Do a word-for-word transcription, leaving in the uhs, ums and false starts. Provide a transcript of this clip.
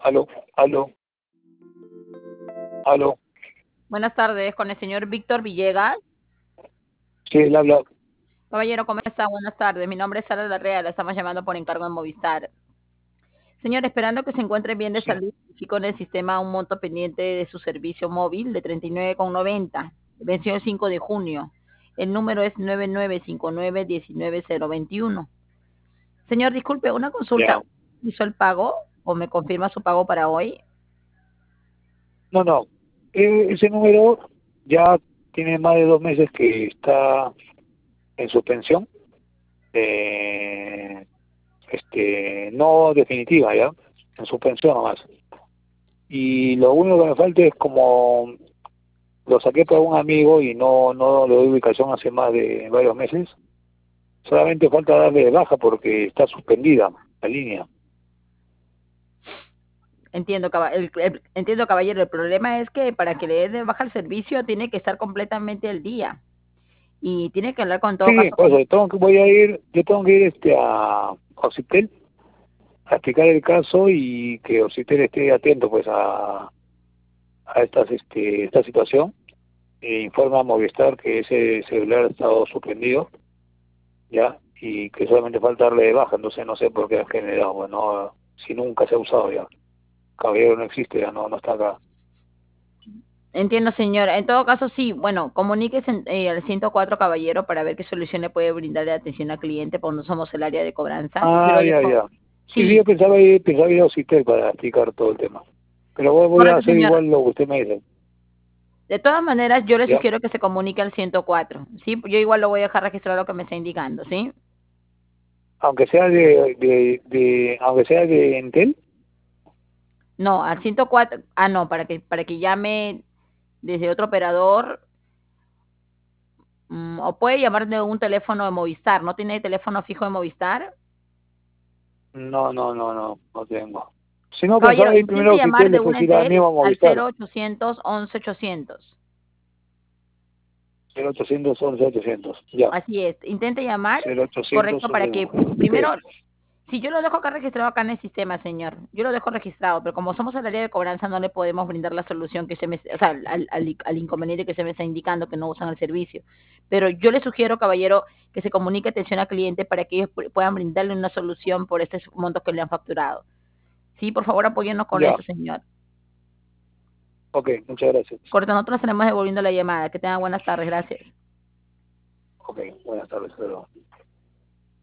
Aló, aló, aló. Buenas tardes, con el señor Víctor Villegas. Sí, él habla. Caballero, ¿cómo está? Buenas tardes. Mi nombre es Sara Larrea, la estamos llamando por encargo de Movistar. Señor, esperando que se encuentre bien de Sí, salud, y con el sistema un monto pendiente de su servicio móvil de treinta y nueve con noventa. Venció el cinco de junio. El número es nueve nueve cinco nueve uno nueve cero dos uno. Señor, disculpe, una consulta. ya. ¿Hizo el pago o me confirma su pago para hoy? No, no. Eh, ese número ya tiene más de dos meses que está en suspensión. Eh, este, no definitiva, ya. En suspensión nomás. Y lo único que me falta es como lo saqué por un amigo y no, no le doy ubicación hace más de varios meses. Solamente falta darle de baja porque está suspendida la línea. Entiendo, caba- el- el- entiendo, caballero. El problema es que para que le dé de baja el servicio tiene que estar completamente al día. Y tiene que hablar con todo Sí, caso pues con... tengo que, voy a ir, yo tengo que ir este a Ocitel a explicar el caso y que Ocitel esté atento pues a, a estas este esta situación e informa a Movistar que ese celular ha estado suspendido ya y que solamente falta darle de baja, entonces no sé por qué ha generado, bueno, si nunca se ha usado ya, Caballero no existe, ya no, no está acá. Entiendo, señora. En todo caso, sí, bueno, comuníquese eh, al ciento cuatro, caballero, para ver qué solución le puede brindar de atención al cliente, porque no somos el área de cobranza. Yo Ah, lo ya, dejo. ya. Sí, sí, yo Sí, pensaba ir, pensaba ir a Ocitel para explicar todo el tema. Pero voy, voy a correcto, hacer señor. igual lo que usted me dice, De todas maneras, yo le ¿ya? sugiero que se comunique al ciento cuatro, ¿sí? Yo igual lo voy a dejar registrado lo que me está indicando, ¿sí? Aunque sea de, de, de aunque sea de Entel. No, al ciento cuatro. Ah, no, para que, para que llame desde otro operador, mm, o puede llamar de un teléfono de Movistar. ¿No tiene teléfono fijo de Movistar? No, no, no, no, no tengo. Si no, Caballero, pensaba ir primero intente a llamar Ausitel, de después un ir a Entel mismo a al Movistar. cero ochocientos once ochocientos. cero ochocientos once ochocientos. Ya. Así es, intente llamar, cero ochocientos correcto, para once. que Ok. primero, si yo lo dejo acá registrado acá en el sistema, señor, yo lo dejo registrado, pero como somos el área de cobranza no le podemos brindar la solución que se me, o sea, al, al, al inconveniente que se me está indicando que no usan el servicio. Pero yo le sugiero, caballero, que se comunique atención al cliente para que ellos puedan brindarle una solución por estos montos que le han facturado. Sí, por favor, apóyennos con Ya. eso, señor. Ok, muchas gracias. Correcto, nosotros estaremos devolviendo la llamada. Que tengan buenas tardes, gracias. Ok, buenas tardes, pero